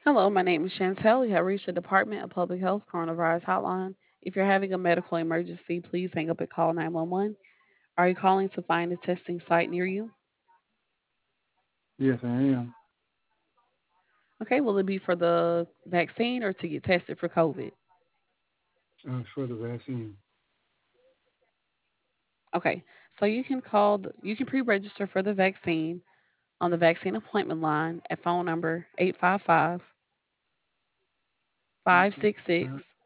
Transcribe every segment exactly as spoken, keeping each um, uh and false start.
Hello, my name is Chantel. You have reached the Department of Public Health Coronavirus Hotline. If you're having a medical emergency, please hang up and call nine one one. Are you calling to find a testing site near you? Yes, I am. Okay, will it be for the vaccine or to get tested for COVID? Uh, for the vaccine. Okay, so you can call, the, you can pre register for the vaccine on the vaccine appointment line at phone number eight five five, Eight, five six five, six,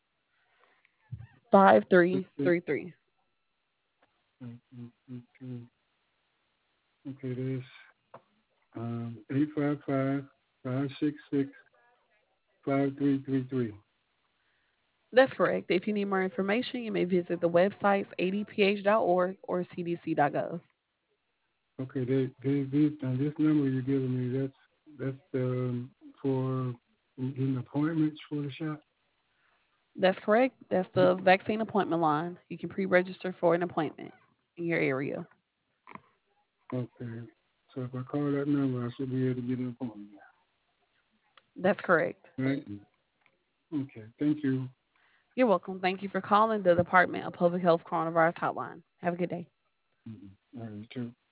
six, five three six, three three. eight, eight, eight, three. Okay, there's um eight five five five six six five three three three. That's correct. If you need more information, you may visit the websites a d p h dot org or c d c dot gov. Okay, they, they, this, now this number you're giving me, that's that's um for getting appointments for the shot. That's correct. That's the vaccine appointment line. You can pre register for an appointment in your area. Okay, so if I call that number, I should be able to get an appointment. That's correct. Right? Okay, thank you. You're welcome. Thank you for calling the Department of Public Health Coronavirus Hotline. Have a good day. Mm-hmm. All right, you too.